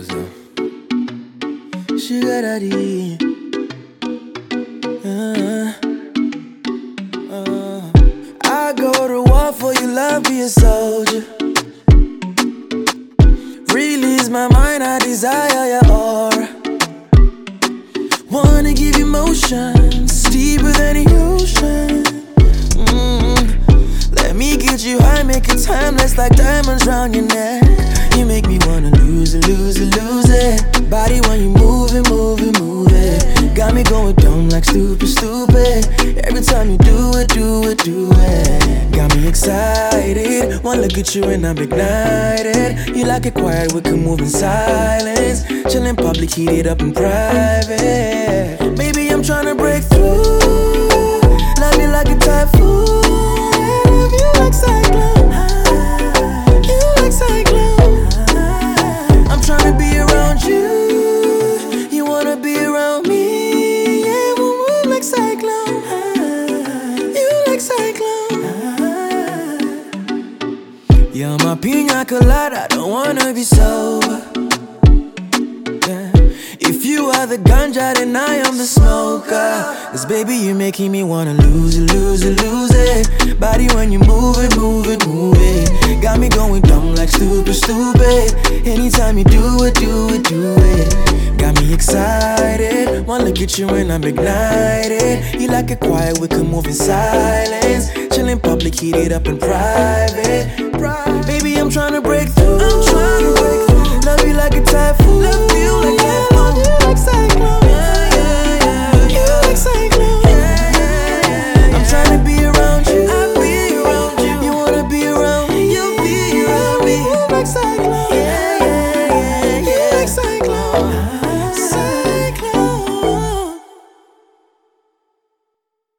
Sugar daddy. I go to war for you, love, be a soldier. Release my mind, I desire your aura. Wanna give you motions deeper than the ocean. Let me get you high, make it timeless like diamonds round your neck. You make me wanna lose it, lose it, lose it. Body when you move it, move it, move it. Got me going dumb like stupid, stupid. Every time you do it, do it, do it. Got me excited. One look at you and I'm ignited. You like it quiet, we can move in silence. Chill in public, heat it up in private. Baby, I'm tryna break through. Love you like a typhoon. Love you like cyclone. You like cyclone. I'm tryna be around you. You wanna be around me. Yeah, we'll move like cyclone. You like cyclone. You're my pina colada. I don't wanna be sober. Yeah. If you are the ganja, then I am the smoker. Cause baby, you're making me wanna lose it, lose it, lose it. Body when you move it, move it, move it. Got me going dumb like stupid, stupid. Anytime you do it, do it, do it. Got me excited. One look at you and I'm ignited. You like it quiet, we can move in silence. Chill in public, heat it up in private. Baby, I'm tryna break through. I'm tryna break through. Love you like a typhoon. Love you like a typhoon. You like cyclone. Yeah, yeah, yeah. You like cyclone. Yeah, yeah, yeah. I'm tryna be around you. I be around you. You wanna be around me. You be around me. You like cyclone.